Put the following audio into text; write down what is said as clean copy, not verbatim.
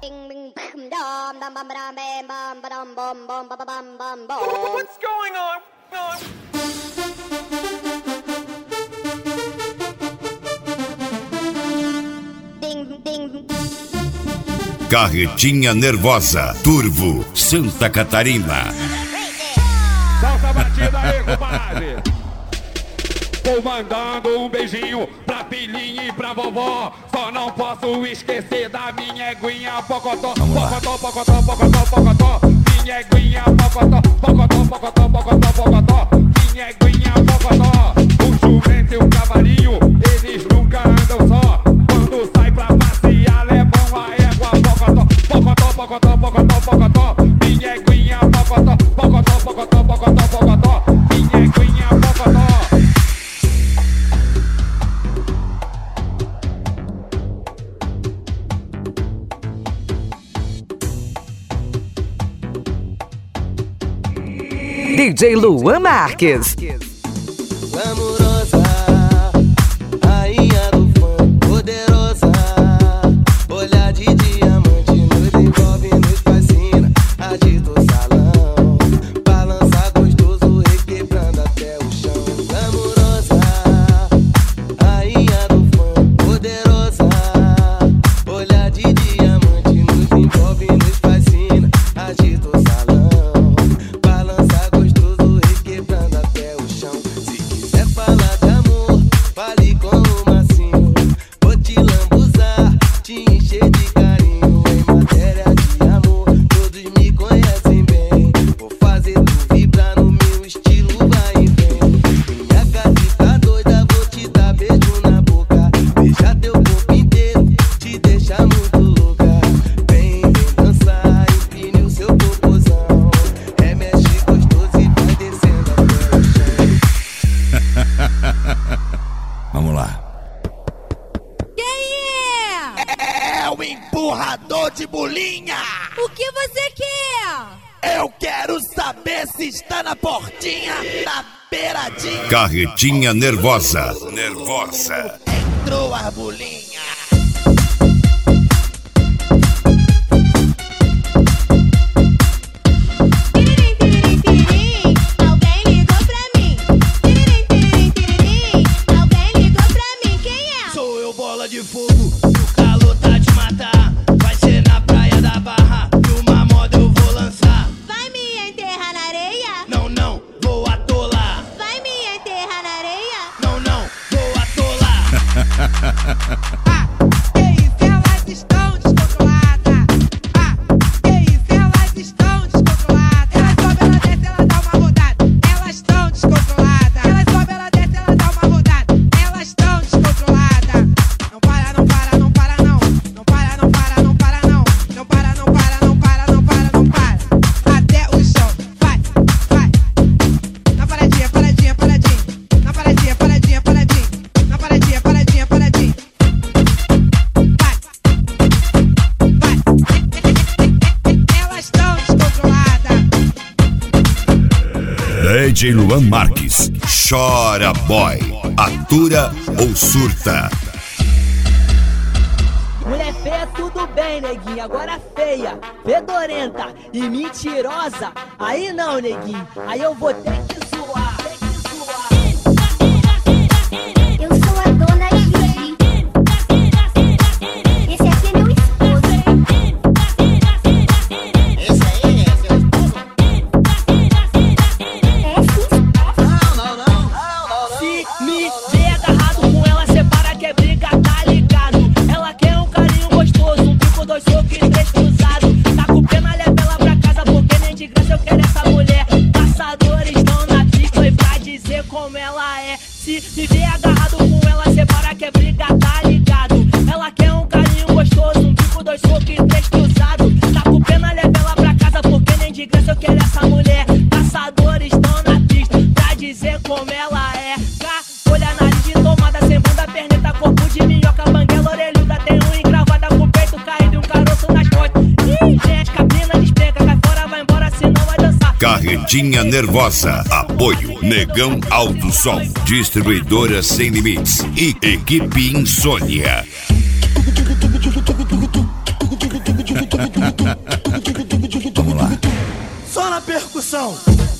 What's going on? Carretinha Nervosa, Turvo, Santa Catarina. Solta a batida aí, compadre. Vou mandando um beijinho pra filhinha e pra vovó. Só não posso esquecer da minha eguinha pocotó. Pocotó, pocotó, pocotó, pocotó. Minha eguinha pocotó. Pocotó, pocotó, pocotó, pocotó. Minha eguinha pocotó. O jumento e o cavalinho, eles nunca andam só. Quando sai pra passear, levam a égua pocotó. Pocotó, pocotó, pocotó, pocotó. Minha eguinha pocotó. Pocotó, pocotó, pocotó, pocotó. Minha eguinha pocotó. DJ Luan Marques. Glamurosa, rainha do funk, poderosa. Olhar de diamante, nos envolve, nos fascina. Agita o salão, balança gostoso, requebrando até o chão. Glamurosa, rainha do funk, poderosa. Olhar de diamante, nos envolve, nos fascina. Agita o salão. Fale com o macinho, vou te lambuzar, te encher de carinho. Em matéria de amor, todos me conhecem bem. Vou fazer tu vibrar no meu estilo, vai e vem. Minha gata tá doida, vou te dar beijo na boca. Beijar teu corpo inteiro, te deixar muito louca. Vem, vem dançar, empine o seu popozão. Remexe gostoso e vai descendo até o chão. Vamos lá. Quem é? É o empurrador de bolinha! O que você quer? Eu quero saber se está na portinha, na beiradinha. Carretinha Nervosa. Nervosa. Entrou a bolinha. De fogo, o calor tá de matar. Vai ser na praia da Barra, numa moda eu vou lançar. Vai me enterrar na areia? Não, não, vou atolar. Vai me enterrar na areia? Não, não, vou atolar. Que isso, elas estão descontroladas. Que isso, elas estão descontroladas. Ela sobe, ela desce, ela dá uma rodada. Elas estão descontroladas. Ela sobe, ela desce, ela dá uma rodada. Elas estão descontroladas. Não para, não para, não para, não. Não para, não para, não para, não. Não para, não para, não para, não para, não para. Até o chão. Vai, vai. Na paradinha, paradinha, paradinha. Na paradinha, paradinha, paradinha. Na paradinha, paradinha, paradinha. Vai, vai. Elas estão descontroladas. DJ Luan Marques. Chora boy. Atura ou surta. Mulher feia, tudo bem, neguinho. Agora feia, fedorenta e mentirosa. Aí não, neguinho. Aí eu vou ter que zoar. Eu sou a dona Gigi. Esse aqui é meu esposo. Esse aí é seu esposo? É sim. Não. Se me vê agarrado com ela, separa que é briga, tá ligado? Ela quer um carinho gostoso, um bico, dois socos e três cruzados. Tá com pena, leva ela pra casa, porque nem de graça eu quero essa mulher. Caçadores estão na pista e pra dizer como ela é. Se me vê agarrado com ela, separa que é briga, tá ligado? Ela quer um carinho gostoso, um bico, dois socos e três cruzados. Tá com pena, leva ela pra casa, porque nem de graça eu quero essa mulher. Caçadores estão na pista pra dizer como ela é. Olha a nariz de tomada, sem bunda, perneta, corpo de minhoca, banguela, orelhuda, tem um encravada com o peito caído e um caroço nas costas. Ih, gente, cabina despenca, cai fora, vai embora, senão vai dançar. Carretinha Nervosa. Apoio Negão Alto Som. Distribuidora Sem Limites. E Equipe Insônia. Vamos lá. Só na percussão.